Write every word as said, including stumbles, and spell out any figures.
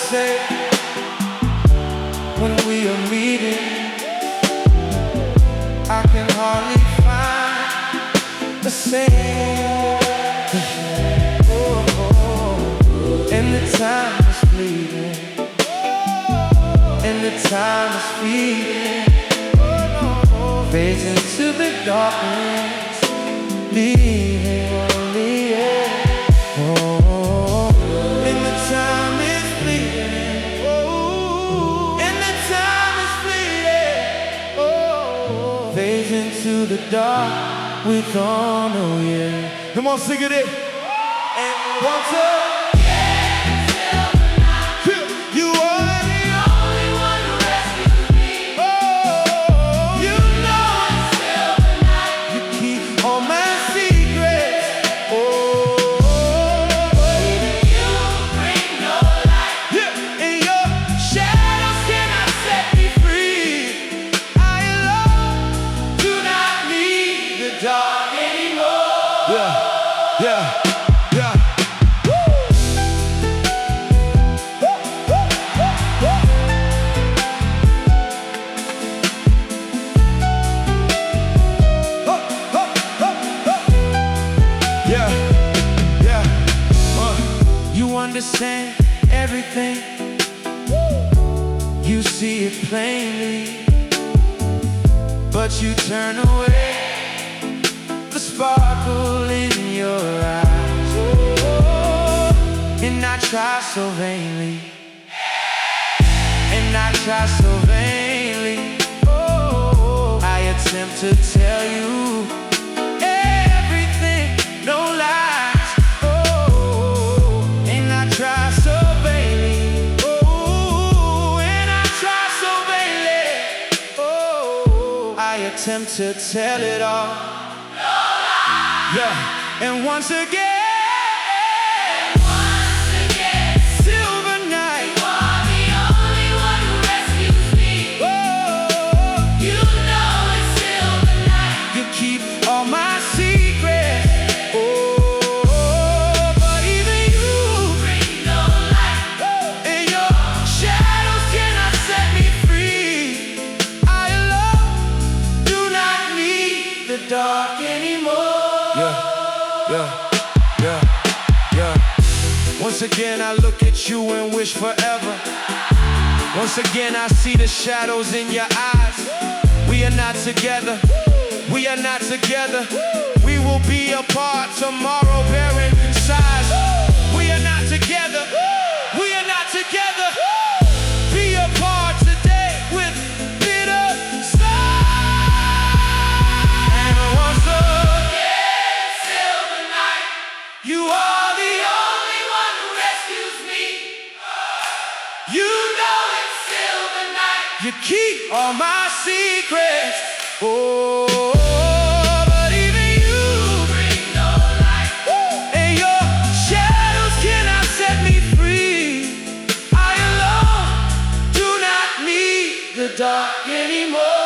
say when we are meeting, I can hardly find the same. Oh, oh. And the time is fleeting, and the time is fleeting, fades into the darkness, leaving only air. Oh, and the time is fleeting. Oh, and the time is fleeting. Oh, fades into the dark. We don't know yet. Come on, sing it in. And once up. Yeah, yeah, yeah. Woo! Oh, oh, oh, oh. Yeah, yeah. Uh. You understand everything. You see it plainly, but you turn away. The sparkle in your eyes, oh, and I try so vainly, and I try so vainly, oh, I attempt to tell you everything, no lies, oh, and I try so vainly, oh, and I try so vainly, oh, I attempt to tell it all. Yeah, and once again, and once again, silver night, you are the only one who rescues me. Oh, you know it's silver night. You keep all my secrets. Oh, but even you bring no light. Oh, and your shadows cannot set me free. I alone do not need the dark anymore. Yeah, yeah, yeah, yeah. Once again I look at you and wish forever. Once again I see the shadows in your eyes. We are not together, we are not together. We will be apart tomorrow, bearing size. We are not together, we are not together. Be apart today with bitter sighs. And once again, Silver night, you are the only one who rescues me. you know it's silver night. you keep all my secrets. Oh, but even you Bring no light. and your shadows cannot set me free. I alone do not need the dark anymore.